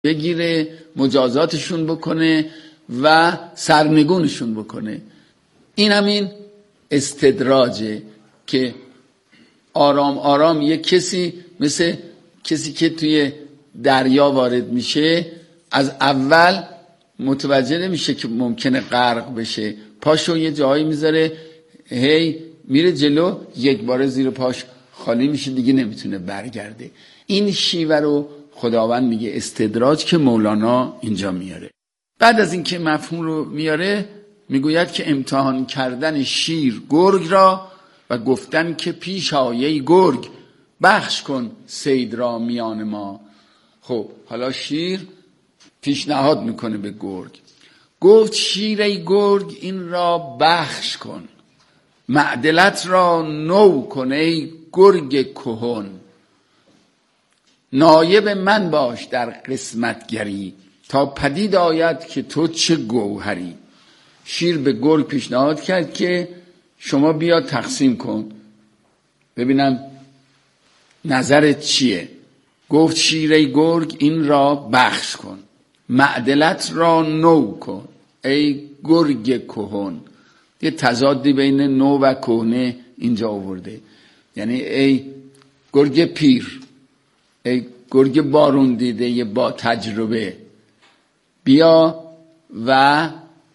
بگیره، مجازاتشون بکنه و سرنگونشون بکنه. این همین استدراجه که آرام آرام یک کسی مثل کسی که توی دریا وارد میشه از اول متوجه نمیشه که ممکنه غرق بشه، پاشو یه جایی میذاره، هی میره جلو، یک بار زیر پاش خالی میشه، دیگه نمیتونه برگرده. این شیوه رو خداوند میگه استدراج که مولانا اینجا میاره. بعد از اینکه مفهوم رو میاره میگوید که امتحان کردن شیر گرگ را و گفتن که پیش آیه گرگ بخش کن صید را میان ما. خب حالا شیر پیشنهاد میکنه به گرگ، گفت شیر ای گرگ این را بخش کن، معدلت را نو کن ای گرگ کهن، نایب من باش در قسمتگری تا پدید آید که تو چه گوهری. شیر به گرگ پیشنهاد کرد که شما بیا تقسیم کن ببینم نظرت چیه. گفت شیر ای گرگ این را بخش کن، معدلت را نو کن ای گرگ کهن. یه تضادی بین نو و کهنه اینجا آورده، یعنی ای گرگ پیر، ای گرگ بارون دیده با تجربه، بیا و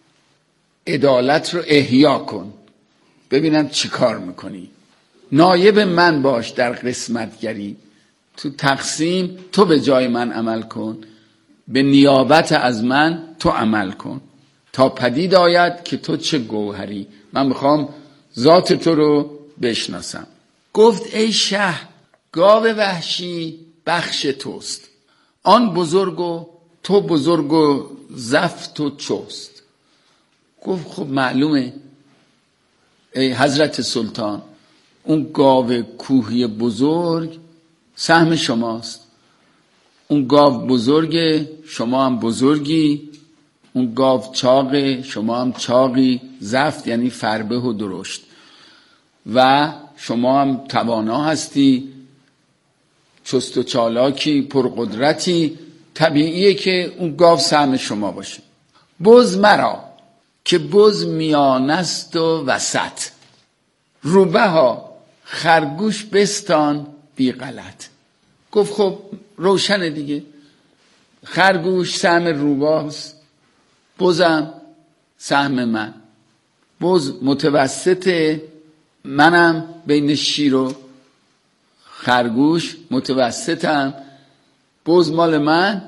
عدالت رو احیا کن ببینم چی کار میکنی. نایب من باش در قسمتگری، تو تقسیم تو به جای من عمل کن، به نیابت از من تو عمل کن تا پدید آید که تو چه گوهری. من میخوام ذات تو رو بشناسم. گفت ای شه گاو وحشی بخش توست، آن بزرگ و تو بزرگ و زفت و چوست. گفت خب معلومه ای حضرت سلطان اون گاو کوهی بزرگ سهم شماست، اون گاو بزرگه شما هم بزرگی، اون گاو چاقه شما هم چاقی، زفت یعنی فربه و درشت، و شما هم توانا هستی، چست و چالاکی، پرقدرتی، طبیعیه که اون گاو سهم شما باشه. بز مرا که بز میانست و وسط، روبه ها خرگوش بستان بی غلط. گفت خب روشنه دیگه، خرگوش سهم روباست، بزم سهم من، بز متوسطه، منم بین شیر و خرگوش متوسطم، بز مال من،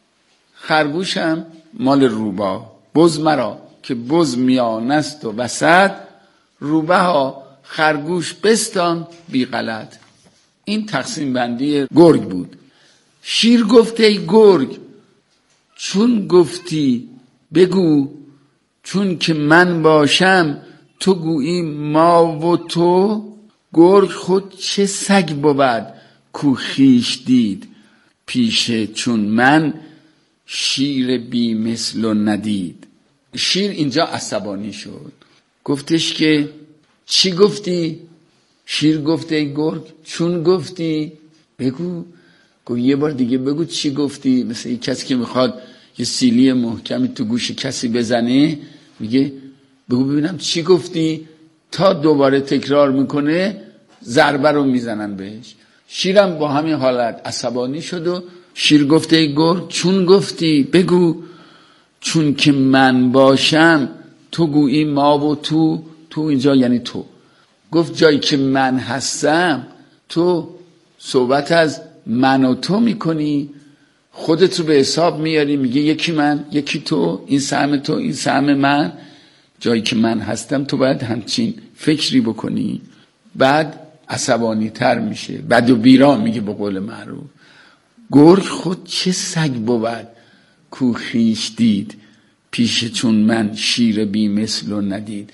خرگوشم مال روبا. بز مرا که بز میانست و وسط، روبه ها خرگوش بستان بی غلط. این تقسیم بندی گرگ بود. شیر گفت ای گرگ چون گفتی بگو، چون که من باشم تو گویی ما و تو، گرگ خود چه سگ بود کو خویش دید، پیش چون من شیر بی مثل و ندید. شیر اینجا عصبانی شد، گفتش که چی گفتی؟ شیر گفت ای گرگ چون گفتی بگو. گفت یه بار دیگه بگو چی گفتی. مثل یک کسی که میخواد یه سیلی محکمی تو گوش کسی بزنه، میگه بگو ببینم چی گفتی، تا دوباره تکرار میکنه ضربه رو میزنن بهش. شیرم با همین حالت عصبانی شد و شیر گفت ای گرگ چون گفتی بگو، چون که من باشم تو گویی ما و تو. تو اینجا یعنی تو. گفت جایی که من هستم تو صحبت از من و تو میکنی، خودت رو به حساب میاری، میگه یکی من یکی تو، این سهم تو این سهم من. جایی که من هستم تو باید همچین فکری بکنی. بعد عصبانی تر میشه، بد و بیرا میگه به قول معروف. گرگ خود چه سگ بود کو خویش دید، پیش چون من شیر بی مثل و ندید.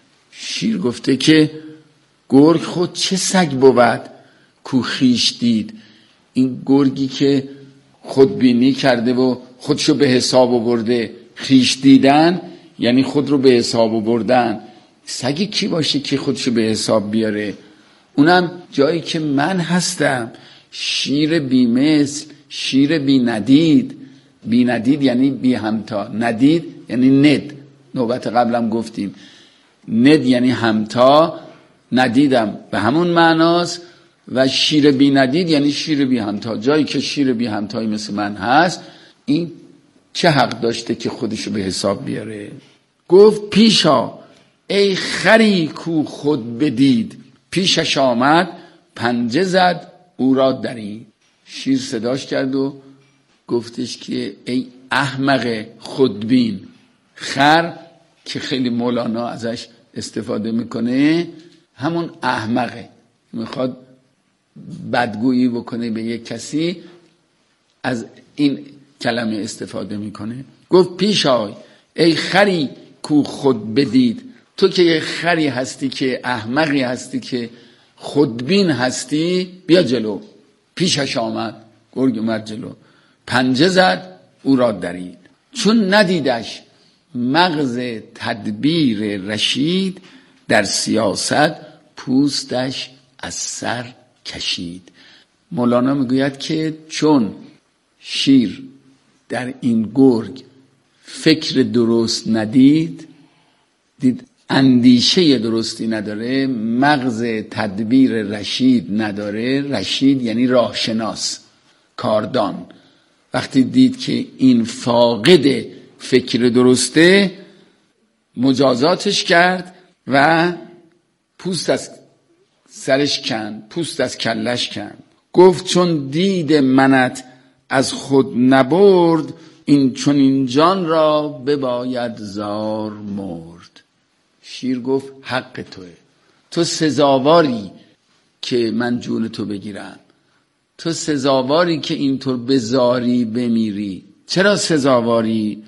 شیر گفته که گرگ خود چه سگ بود کو خویش دید. این گرگی که خودبینی کرده و خودشو به حساب آورده، خویش دیدن یعنی خود رو به حساب آوردن. سگی کی باشه که خودشو به حساب بیاره؟ اونم جایی که من هستم، شیر بی مثل، شیر بی ندید. بی ندید یعنی بی همتا، ندید یعنی ند، نوبت قبلم گفتیم ند یعنی همتا، ندیدم به همون معناست. و شیر بی ندید یعنی شیر بی همتا. جایی که شیر بی همتایی مثل من هست، این چه حق داشته که خودشو به حساب بیاره؟ گفت پیشا ای خری کو خود بدید، پیشش آمد پنجه زد او را درید. شیر صداش کرد و گفتش که ای احمق خودبین. خر که خیلی مولانا ازش استفاده میکنه همون احمقه، میخواد بدگویی بکنه به یک کسی، از این کلمه استفاده میکنه. گفت پیش آی ای خری کو خود بدید، تو که یه خری هستی که احمقی هستی که خودبین هستی، بیا جلو. پیشش آمد، گرگ اومد جلو، پنجه زد او را درید. چون ندیدش مغز تدبیر رشید، در سیاست پوستش از سر کشید. مولانا میگوید که چون شیر در این گرگ فکر درست ندید، دید اندیشه درستی نداره، مغز تدبیر رشید نداره. رشید یعنی راهشناس، کاردان. وقتی دید که این فاقد فکر درسته، مجازاتش کرد و پوست از سرش کند، پوست از کلش کند. گفت چون دید منت از خود نبرد، این چون این جان را بباید زار مرد. شیر گفت حق توه، تو سزاواری که من جون تو بگیرم، تو سزاواری که اینطور بزاری بمیری. چرا سزاواری؟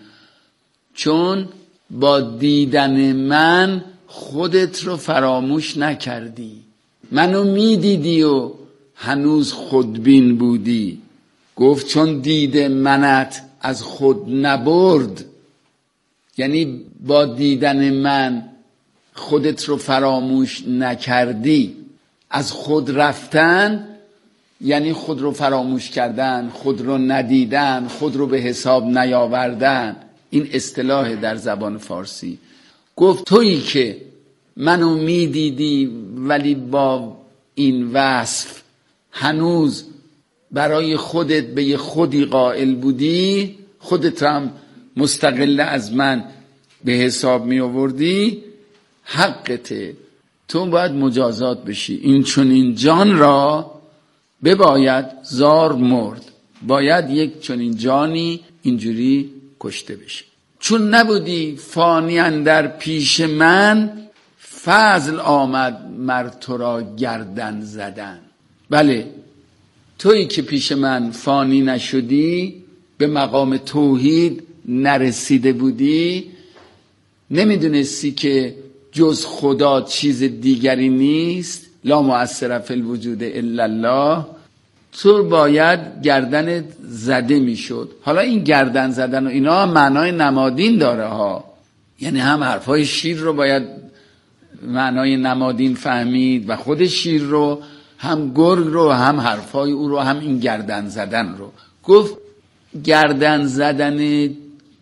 چون با دیدن من خودت رو فراموش نکردی، منو میدیدی و هنوز خودبین بودی. گفت چون دید منت از خود نبرد، یعنی با دیدن من خودت رو فراموش نکردی. از خود رفتن یعنی خود رو فراموش کردن، خود رو ندیدن، خود رو به حساب نیاوردن. این اصطلاح در زبان فارسی. گفت تویی که منو میدیدی ولی با این وصف هنوز برای خودت به یه خودی قائل بودی، خودت هم مستقل از من به حساب می آوردی، حقته، تو باید مجازات بشی. این چون این جان را بباید زار مرد، باید یک چون این جانی اینجوری کشته بشه. چون نبودی فانی اندر پیش من، فضل آمد مر تو را گردن زدن. بله، تویی که پیش من فانی نشدی، به مقام توحید نرسیده بودی، نمیدونستی که جز خدا چیز دیگری نیست، لا مؤثر فی الوجود الا الله، تو باید گردنت زده میشد. حالا این گردن زدن و اینا معنای نمادین داره ها، یعنی هم حرفای شیر رو باید معنای نمادین فهمید و خود شیر رو، هم گرگ رو، هم حرفای او رو، هم این گردن زدن رو. گفت گردن زدن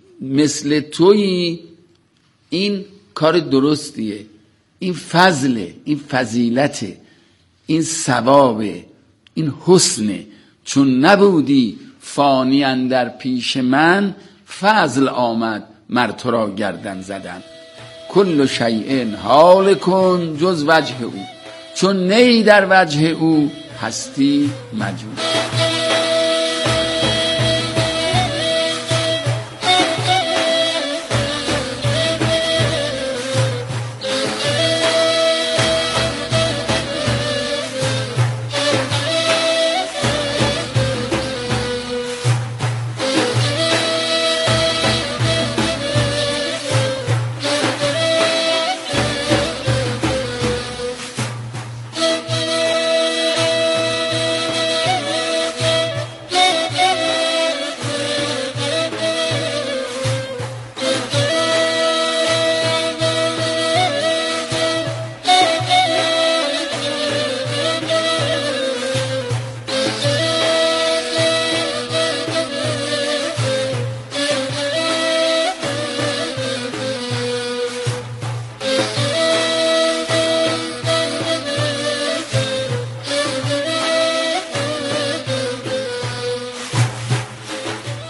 مثل تویی این کار درستیه، این فضله، این فضیلته، این ثوابه، این حسنه. چون نبودی فانی اندر پیش من، فضل آمد مر تو را گردن زدن. کل شیء هالک جز وجه او، چون نی در وجه او هستی مجهول.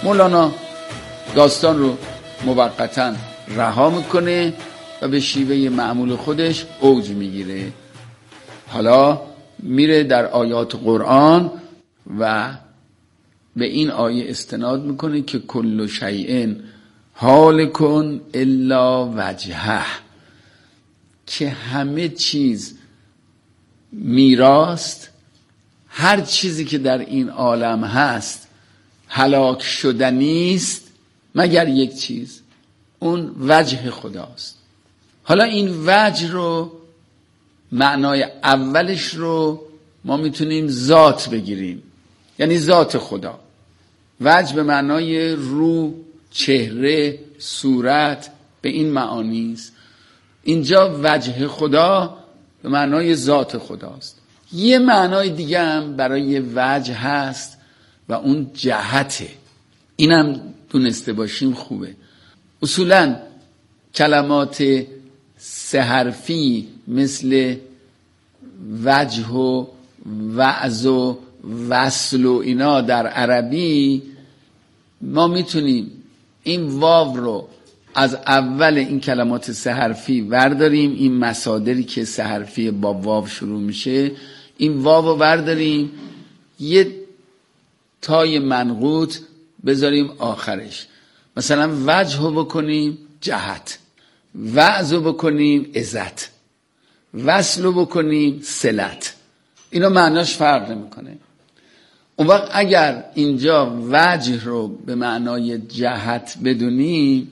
مولانا داستان رو موقتا رها میکنه و به شیوه معمول خودش اوج میگیره. حالا میره در آیات قرآن و به این آیه استناد میکنه که کل شیء هالک الا وجهه، که همه چیز میراست، هر چیزی که در این عالم هست هلاک شدنی است مگر یک چیز، اون وجه خداست. حالا این وجه رو معنای اولش رو ما میتونیم ذات بگیریم، یعنی ذات خدا. وجه به معنای رو، چهره، صورت، به این معانی است. اینجا وجه خدا به معنای ذات خداست. یه معنای دیگه هم برای وجه هست و اون جهته. اینم دونسته باشیم خوبه. اصولا کلمات سه حرفی مثل وجه و وعظ و وصل و اینا در عربی ما میتونیم این واو رو از اول این کلمات سه حرفی ورداریم، این مصادری که سه حرفی با واو شروع میشه، این واو رو ورداریم یه تای منقوط بذاریم آخرش. مثلا وجه رو بکنیم جهت، وعظ رو بکنیم عزت، وصل رو بکنیم صلت. اینا معناش فرق نمیکنه. اون وقت اگر اینجا وجه رو به معنای جهت بدونیم،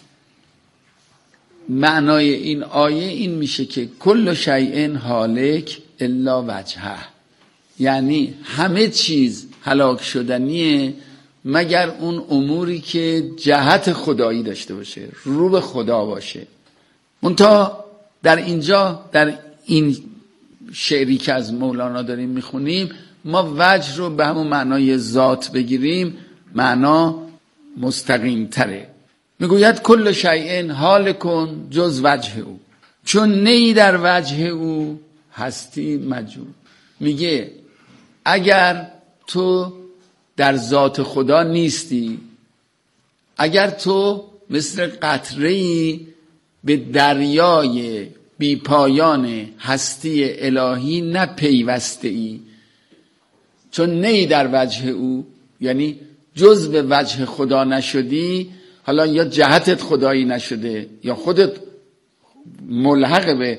معنای این آیه این میشه که کل شیء هالک الا وجهه، یعنی همه چیز هلاک شدنیه مگر اون اموری که جهت خدایی داشته باشه، رو به خدا باشه. منتها در اینجا در این شعری که از مولانا داریم میخونیم ما وجه رو به همون معنای ذات بگیریم، معنا مستقیم تره. میگوید کل شیء هالک جز وجه او، چون نی در وجه او هستی مجو. میگه اگر تو در ذات خدا نیستی، اگر تو مثل قطره‌ای به دریای بی پایان هستی الهی نپیوسته ای، چون نی در وجه او یعنی جز به وجه خدا نشدی، حالا یا جهتت خدایی نشده یا خودت ملحق به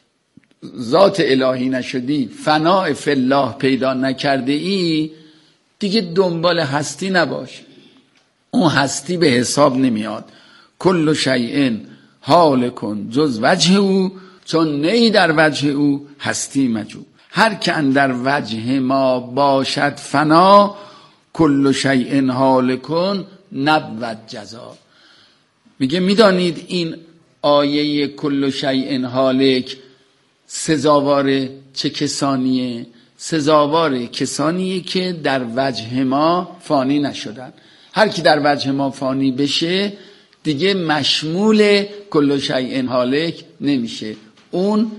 ذات الهی نشدی، فناء فی الله پیدا نکرده ای، دیگه دنبال هستی نباش، اون هستی به حساب نمیاد. کل شیء هالک جز وجه او، چون نی در وجه او هستی مجو. هر که اندر وجه ما باشد فنا، کل شیء هالک نبود جزا. میگه میدانید این آیه کل شیء هالک سزاوار چه کسانیه؟ سزاوار کسانیه که در وجه ما فانی نشدن. هر کی در وجه ما فانی بشه دیگه مشمول کل شیء هالک نمیشه، اون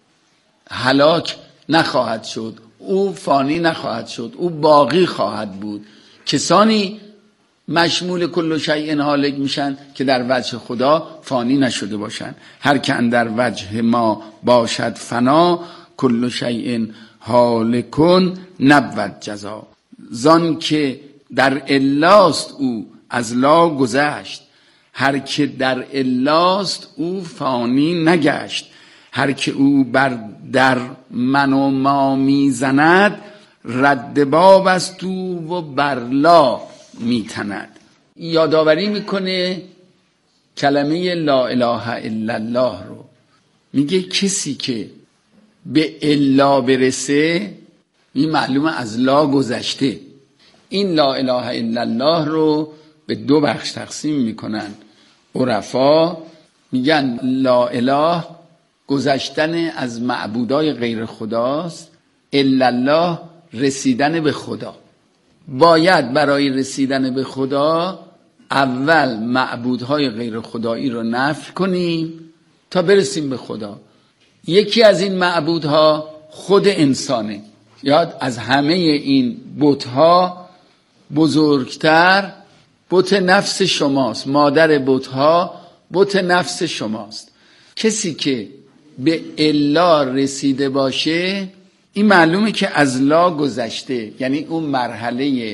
هلاک نخواهد شد، او فانی نخواهد شد، او باقی خواهد بود. کسانی مشمول کل شیء هالک میشن که در وجه خدا فانی نشده باشن. هر که اندر وجه ما باشد فنا، کل شیء هالک نبود جزا. زان که در الاست او از لا گذشت، هر که در الاست او فانی نگشت. هر که او بر در من و ما میزند، رد باب است تو و برلا میتند. یادآوری میکنه کلمه لا اله الا الله رو. میگه کسی که به الا برسه این معلومه از لا گذشته. این لا اله الا الله رو به دو بخش تقسیم میکنن عرفا. میگن لا اله گذشتن از معبودای غیر خداست، الا الله رسیدن به خدا. باید برای رسیدن به خدا اول معبودهای غیر خدایی رو نفی کنیم تا برسیم به خدا. یکی از این معبودها خود انسانه. یاد از همه این بت‌ها بزرگتر بت نفس شماست، مادر بت‌ها بت نفس شماست. کسی که به الا رسیده باشه این معلومه که از لا گذشته، یعنی اون مرحله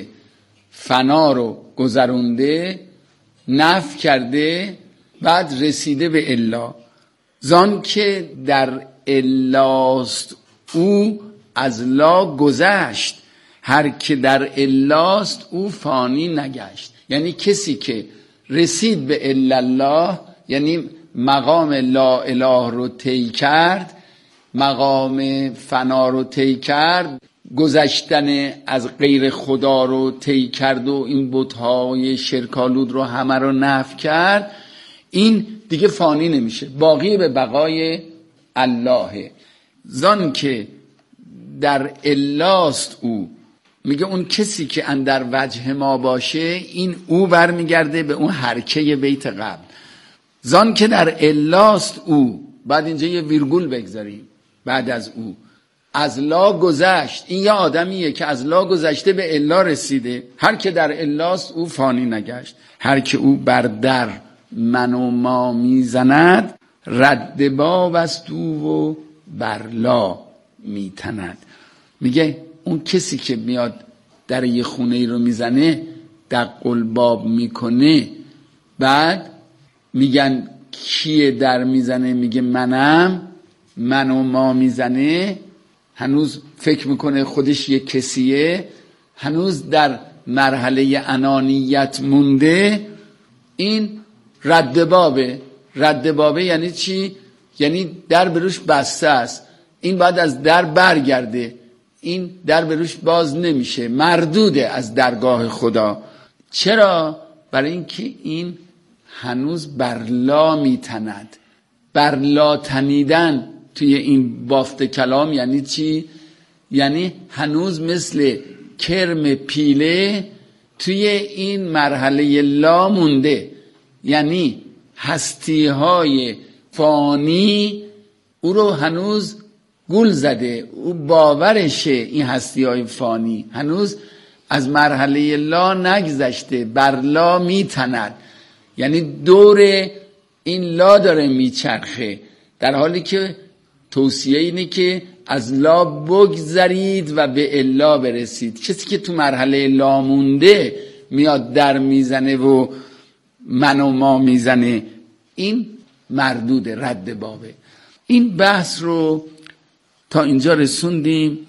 فنا رو گذرونده، نفی کرده، بعد رسیده به الا. زان که در الاست او از لا گذشت، هر که در الاست او فانی نگشت. یعنی کسی که رسید به الا الله، یعنی مقام لا اله رو طی کرد، مقام فنا رو طی کرد، گذشتن از غیر خدا رو طی کرد و این بت‌های شرک‌آلود رو همه رو نفی کرد، این دیگه فانی نمیشه، باقی به بقای الله. زان که در الاست او، میگه اون کسی که اندر وجه ما باشه، این او برمیگرده به اون حرکه بیت قبل. زان که در الاست او، بعد اینجا یه ویرگول بگذاریم بعد از او، از لا گذشت. این یه آدمیه که از لا گذشته به الا رسیده. هر که در الاست او فانی نگشت، هر که او بر در من و ما میزند، رد باب است او و بر لا میتند. میگه اون کسی که میاد در یه خونه ای رو میزنه، دق الباب میکنه، بعد میگن کیه در میزنه، میگه منم، من و ما میزنه، هنوز فکر میکنه خودش یه کسیه، هنوز در مرحله انانیت مونده. این رد بابه. رد بابه یعنی چی؟ یعنی در بروش بسته است، این بعد از در برگرده، این در بروش باز نمیشه، مردوده از درگاه خدا. چرا؟ برای اینکه این هنوز بر لا میتند. بر لا تنیدن توی این بافت کلام یعنی چی؟ یعنی هنوز مثل کرم پیله توی این مرحله لا مونده، یعنی هستی های فانی او رو هنوز گول زده، او باورشه این هستی های فانی هنوز از مرحله لا نگذشته، بر لا میتند، یعنی دور این لا داره میچرخه، در حالی که توصیه اینه که از لا بگذرید و به الا برسید. کسی که تو مرحله لا مونده میاد در میزنه و من و ما میزنه، این مردود، رد بابه. این بحث رو تا اینجا رسوندیم.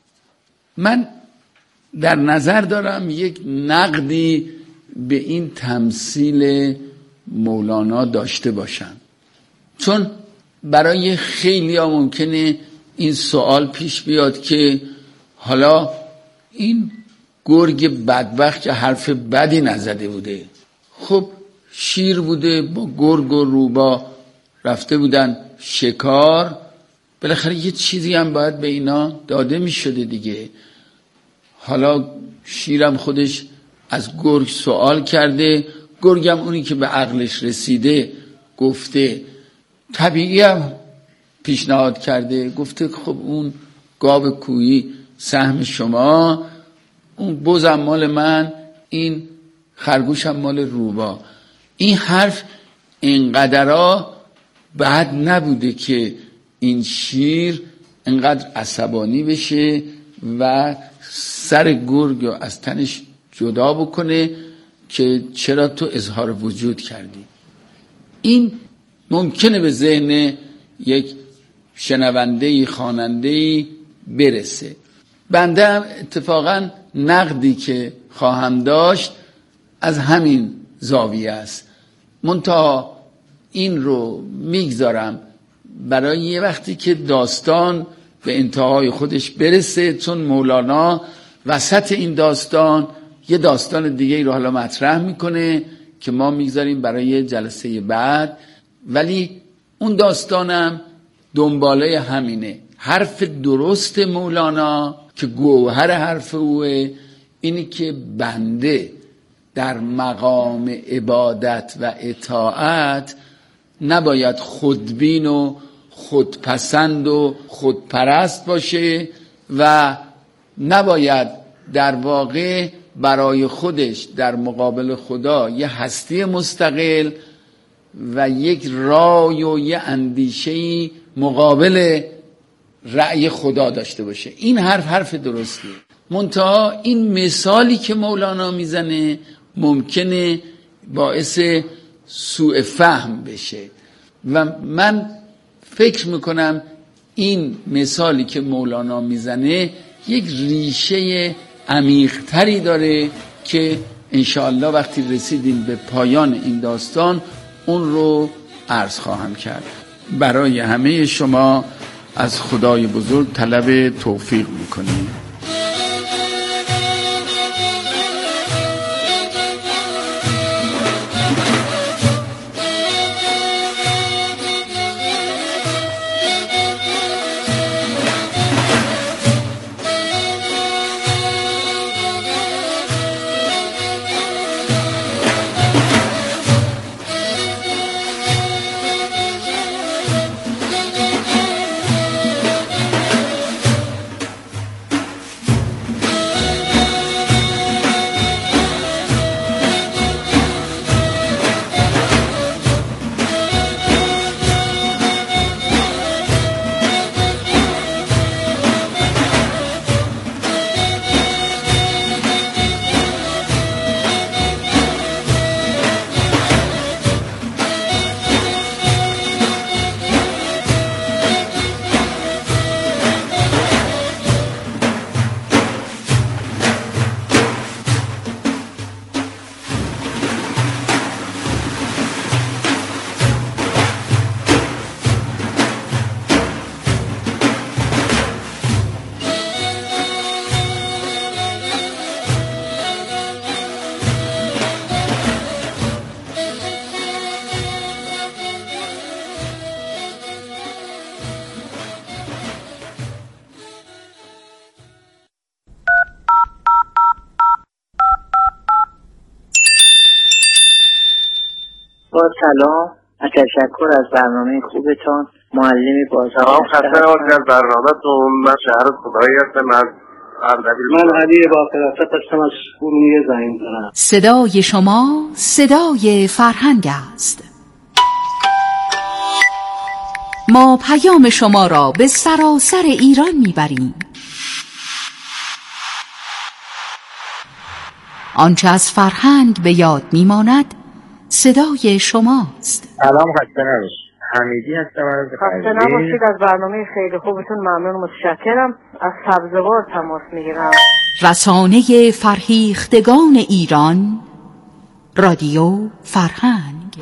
من در نظر دارم یک نقدی به این تمثیل مولانا داشته باشم، چون برای خیلی ها ممکنه این سوال پیش بیاد که حالا این گرگ بدبخت که حرف بدی نزده بوده، خب شیر بوده، با گرگ و روبا رفته بودن شکار، بالاخره یه چیزی هم باید به اینا داده می شده دیگه. حالا شیرم خودش از گرگ سوال کرده، گرگم اونی که به عقلش رسیده گفته، طبیعی هم پیشنهاد کرده، گفته خب اون گاو کویی سهم شما، اون بزم مال من، این خرگوشم مال روبا. این حرف اینقدرها بد نبوده که این شیر اینقدر عصبانی بشه و سر گرگ از تنش جدا بکنه که چرا تو اظهار وجود کردی. این ممکنه به ذهن یک شنونده‌ای، خواننده‌ای برسه. بنده هم اتفاقا نقدی که خواهم داشت از همین زاویه است، منتها این رو میگذارم برای یه وقتی که داستان به انتهای خودش برسه، چون مولانا وسط این داستان یه داستان دیگه رو حالا مطرح میکنه که ما میگذاریم برای جلسه بعد. ولی اون داستانم دنباله همینه. حرف درست مولانا که گوهر حرف اوه اینی که بنده در مقام عبادت و اطاعت نباید خودبین و خودپسند و خودپرست باشه و نباید در واقع برای خودش در مقابل خدا یه هستی مستقل و یک رای و یه اندیشه‌ای مقابل رأی خدا داشته باشه. این حرف درستیه. منتها این مثالی که مولانا میزنه ممکنه باعث سوء فهم بشه و من فکر میکنم این مثالی که مولانا میزنه یک ریشه عمیق‌تری داره که انشاءالله وقتی رسیدیم به پایان این داستان اون رو عرض خواهم کرد. برای همه شما از خدای بزرگ طلب توفیق میکنیم. سلام، تشکر از برنامه خوبتون. معلمی بازار. سلام، خسته نباشید از برنامه‌تون. من شهر خدایی هستم از اردبیل. من علی با فراست هستم از ارومیه زنگ می‌زنم. صدای شما صدای فرهنگ است. ما پیام شما را به سراسر ایران میبریم. آنچه از فرهنگ به یاد میماند صدای شماست. سلام، خسته نباشید. حمیدی هستم از خسته نباشید از برنامه خیلی خوبتون. ممنون، متشکرم. از سبزوار تماس میگیرم. رسانه فرهیختگان ایران، رادیو فرهنگ.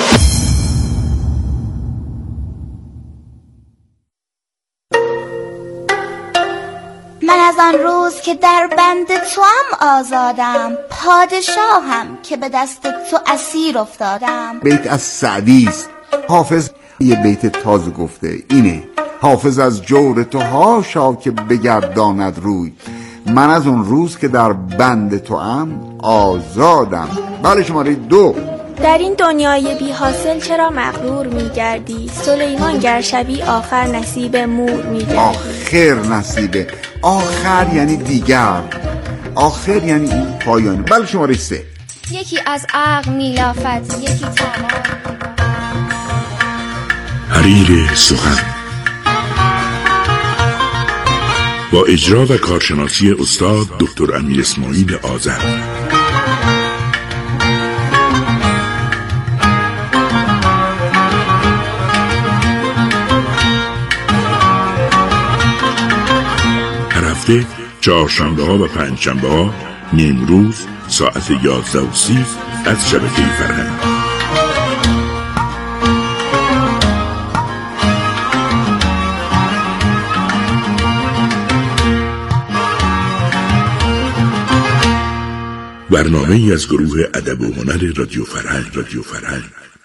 من از آن روز که در بند توام آزادم، پادشاهم که به دست تو اسیر افتادم. بیت از سعدی است. حافظ یه بیت تازه گفته اینه: حافظ از جور تو هاشا که بگرداند روی، من از اون روز که در بند توام آزادم. بله، شماره 2. در این دنیای بی حاصل چرا مغرور می‌گردی؟ سلیمان گر شوی آخر نصیب مور می‌گردی. آخر نصیبه، آخر یعنی دیگر، آخر یعنی این پایانه. بله، شماره 3. یکی از عقل میلافت، یکی تمام. حریر سخن با اجرا و کارشناسی استاد دکتر امیر اسماعیل آذر. هر هفته چهارشنبه ها و پنجشنبه ها نیمروز ساعت 11:30 از شبکه فرهنگ. برنامه ای از گروه ادب و هنر رادیو فرهنگ.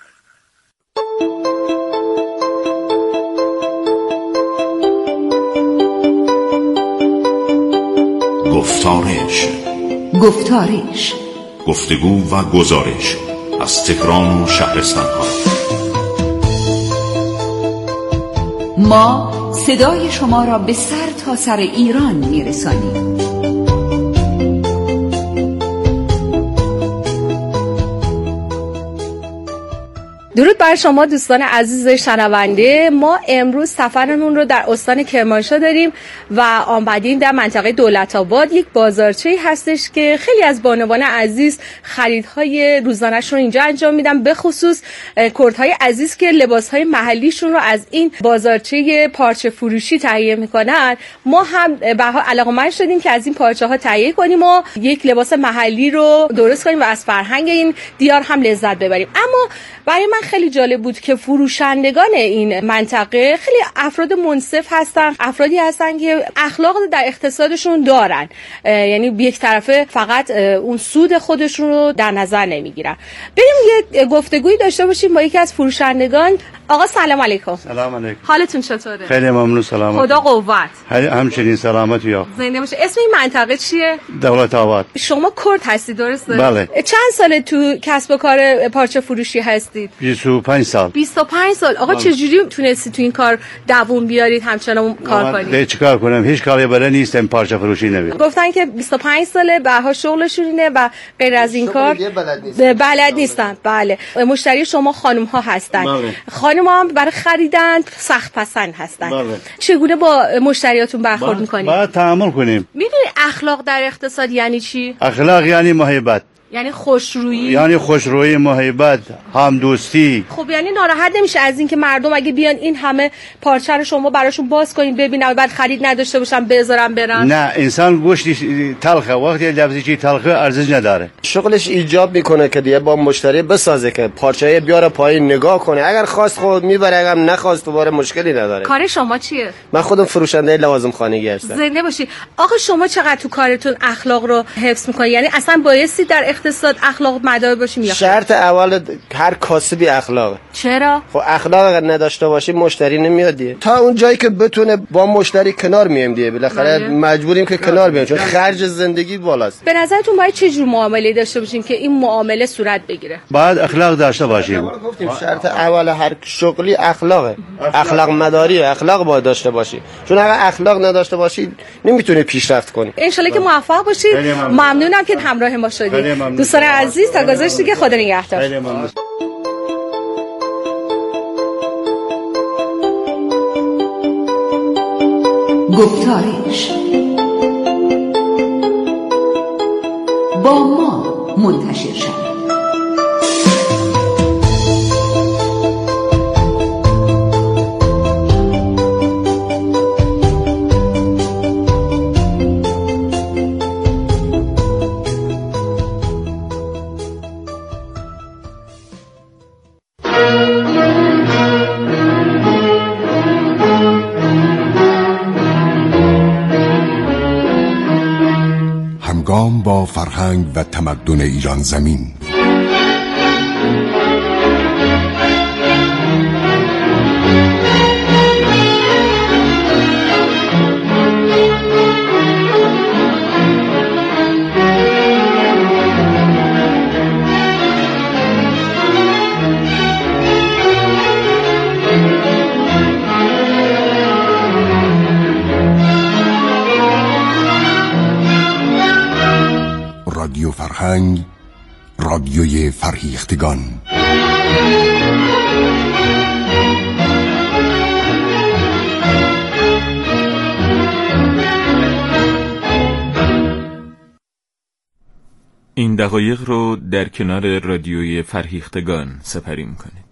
گفتارش گفتگو و گزارش از تهران و شهرستان‌ها. ما صدای شما را به سر تا سر ایران میرسانیم. درود بر شما دوستان عزیز شنونده. ما امروز سفرمون رو در استان کرمانشاه داریم و آمدیم در منطقه دولت‌آباد. یک بازارچه‌ای هستش که خیلی از بانوان عزیز خریدهای روزانه‌شون رو اینجا انجام میدن، به خصوص کردهای عزیز که لباس‌های محلیشون رو از این بازارچه پارچه فروشی تهیه میکنن. ما هم علاقه‌مند شدیم که از این پارچه‌ها تهیه کنیم و یک لباس محلی رو درست کنیم و از فرهنگ این دیار هم لذت ببریم. اما برای من خیلی جالب بود که فروشندگان این منطقه خیلی افراد منصف هستن، افرادی هستن که اخلاق در اقتصادشون دارن، یعنی یک طرفه فقط اون سود خودشون رو در نظر نمیگیرن. بریم یه گفتگویی داشته باشیم با یکی از فروشندگان. آقا سلام علیکم. سلام علیکم. حالتون چطوره؟ خیلی ممنون. سلامت. خدا قوت. همچنین سلامت یا. زنده باشه. اسم این منطقه چیه؟ دولت‌آباد. شما کرد هستی درسته؟ بله. چند ساله تو کسب و کار پارچه فروشی هستید؟ 25 سال. 25 سال. آقا چجوری تونستی تو این کار دووم بیارید همچنان کار کنید؟ چیکار کنم؟ هیچ کاری بلد نیستم پارچه فروشی نمی‌کنم. گفتن که 25 ساله بها شغلشون اینه و غیر از این کار بلد نیستن. بله. مشتری شما خانم‌ها هستن. بله. خانم‌ها هم برای خریدن سخت پسند هستن. بله. چگونه با مشتریاتون برخورد می‌کنید؟ باید تعامل کنیم. می‌دونی اخلاق در اقتصاد یعنی چی؟ اخلاق یعنی محبت. یعنی خوشرویی، یعنی خوشرویی، محبت، همدوستی. خب یعنی ناراحت نمیشه از اینکه مردم اگه بیان این همه پارچه رو شما براشون باز کنین ببینن بعد خرید نداشته باشن بذارن برن؟ نه، انسان گوشتش تلخه، وقتی لفظی چی تلخه ارزش نداره. شغلش ایجاب میکنه که دیگه با مشتری بسازه که پارچه بیاره پایین نگاه کنه، اگر خواست خود میبره، اگر نخواست دوباره مشکلی نداره. کار شما چیه؟ من خودم فروشنده لوازم خانگی هستم. زنده باشی. آقا شما چقدر تو کارتون اخلاق رو حفظ میکنید؟ یعنی اصلا بایستی در اقتصاد اخلاق مدار باشیم یا شرط اول هر کاسبی اخلاقه. چرا؟ خب اخلاق اگر نداشته باشی مشتری نمیاد دیگه. تا اون جایی که بتونه با مشتری کنار میایم دیگه، بالاخره مجبوریم که کنار بیایم چون خرج زندگی بالاست. به نظرتون باید چه جور معامله داشته باشیم که این معامله صورت بگیره؟ باید اخلاق داشته باشیم. گفتیم شرط اول هر شغلی اخلاقه. اخلاق مداری، اخلاق باید داشته باشی. چون اگر اخلاق نداشته باشی نمیتونی پیشرفت کنی. ان شاءالله که موفق باشید. ممنونم که همراه ما شدید. دوستان عزیز تا گذاشتی که خدا نگهدار. خیلی ممنون. گفتارش با ما منتشر شد. همگام با فرهنگ و تمدن ایران زمین. رادیو فرهنگ، رادیوی فرهیختگان. این دقایق رو در کنار رادیوی فرهیختگان سپری می‌کنید.